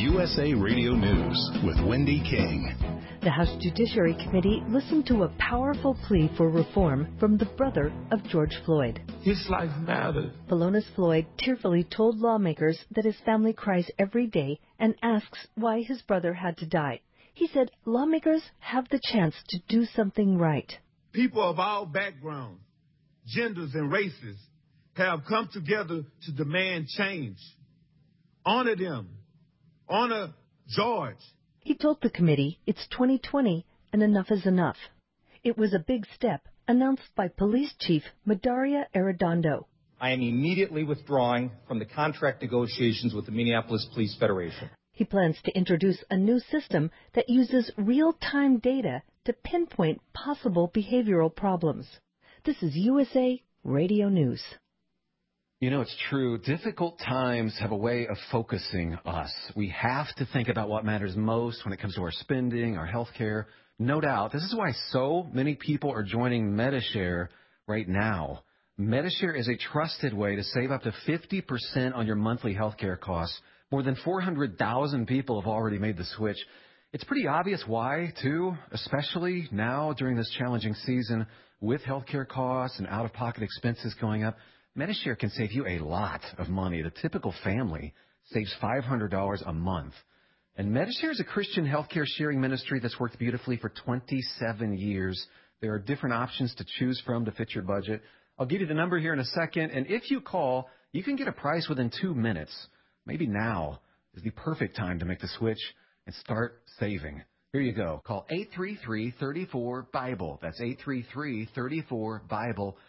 USA Radio News with Wendy King. The House Judiciary Committee listened to a powerful plea for reform from the brother of George Floyd. His life mattered. Philonise Floyd tearfully told lawmakers that his family cries every day and asks why his brother had to die. He said lawmakers have the chance to do something right. People of all backgrounds, genders, and races have come together to demand change. Honor them. Honor George. He told the committee it's 2020 and enough is enough. It was a big step announced by Police Chief Medaria Arredondo. I am immediately withdrawing from the contract negotiations with the Minneapolis Police Federation. He plans to introduce a new system that uses real-time data to pinpoint possible behavioral problems. This is USA Radio News. You know, it's true. Difficult times have a way of focusing us. We have to think about what matters most when it comes to our spending, our health care. No doubt. This is why so many people are joining Medi-Share right now. Medi-Share is a trusted way to save up to 50% on your monthly health care costs. More than 400,000 people have already made the switch. It's pretty obvious why, too, especially now during this challenging season with health care costs and out-of-pocket expenses going up. Medi-Share can save you a lot of money. The typical family saves $500 a month. And Medi-Share is a Christian healthcare sharing ministry that's worked beautifully for 27 years. There are different options to choose from to fit your budget. I'll give you the number here in a second, and if you call, you can get a price within 2 minutes. Maybe now is the perfect time to make the switch and start saving. Here you go. Call 833-34-BIBLE. That's 833-34-BIBLE.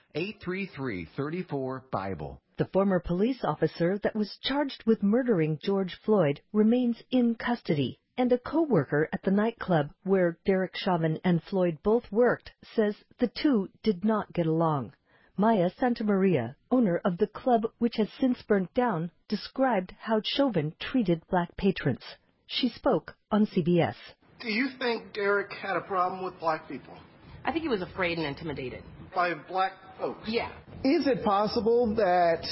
833-34-BIBLE. The former police officer that was charged with murdering George Floyd remains in custody, and a co-worker at the nightclub where Derek Chauvin and Floyd both worked says the two did not get along. Maya Santamaria, owner of the club which has since burnt down, described how Chauvin treated black patrons. She spoke on CBS. Do you think Derek had a problem with black people? I think he was afraid and intimidated. By black folks? Yeah. Is it possible that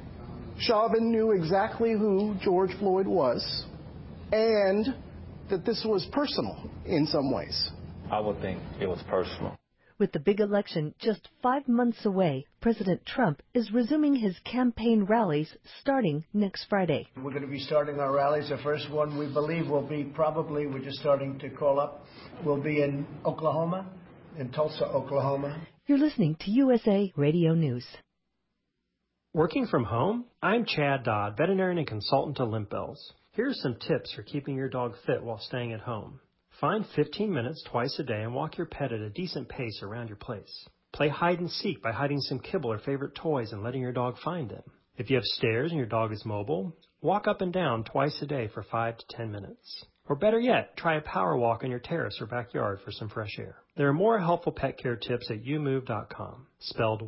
Chauvin knew exactly who George Floyd was and that this was personal in some ways? I would think it was personal. With the big election just 5 months away, President Trump is resuming his campaign rallies starting next Friday. We're going to be starting our rallies. The first one we believe will be we're just starting to call up, will be in Oklahoma, in Tulsa, Oklahoma. You're listening to USA Radio News. Working from home? I'm Chad Dodd, veterinarian and consultant to Limp Bells. Here are some tips for keeping your dog fit while staying at home. Find 15 minutes twice a day and walk your pet at a decent pace around your place. Play hide and seek by hiding some kibble or favorite toys and letting your dog find them. If you have stairs and your dog is mobile, walk up and down twice a day for 5 to 10 minutes. Or better yet, try a power walk on your terrace or backyard for some fresh air. There are more helpful pet care tips at youmove.com, spelled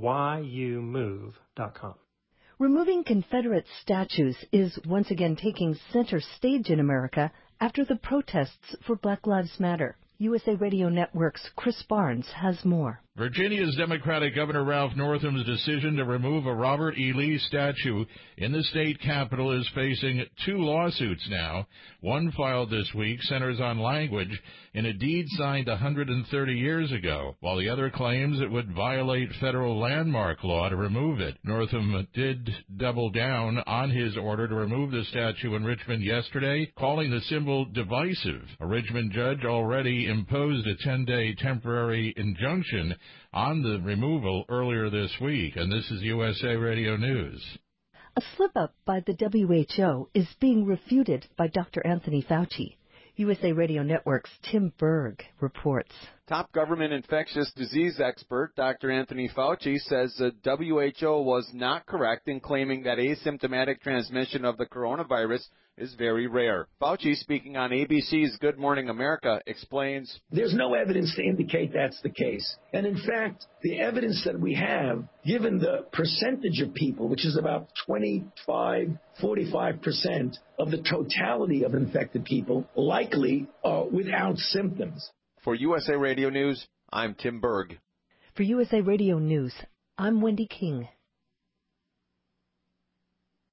YOUMOVE.com. Removing Confederate statues is once again taking center stage in America after the protests for Black Lives Matter. USA Radio Network's Chris Barnes has more. Virginia's Democratic Governor Ralph Northam's decision to remove a Robert E. Lee statue in the state capitol is facing 2 lawsuits now. One filed this week centers on language in a deed signed 130 years ago, while the other claims it would violate federal landmark law to remove it. Northam did double down on his order to remove the statue in Richmond yesterday, calling the symbol divisive. A Richmond judge already imposed a 10-day temporary injunction on the removal earlier this week, and this is USA Radio News. A slip-up by the WHO is being refuted by Dr. Anthony Fauci. USA Radio Network's Tim Berg reports. Top government infectious disease expert Dr. Anthony Fauci says the WHO was not correct in claiming that asymptomatic transmission of the coronavirus is very rare. Fauci, speaking on ABC's Good Morning America, explains, there's no evidence to indicate that's the case. And in fact, the evidence that we have, given the percentage of people, which is about 45% of the totality of infected people, likely are without symptoms. For USA Radio News, I'm Tim Berg. For USA Radio News, I'm Wendy King.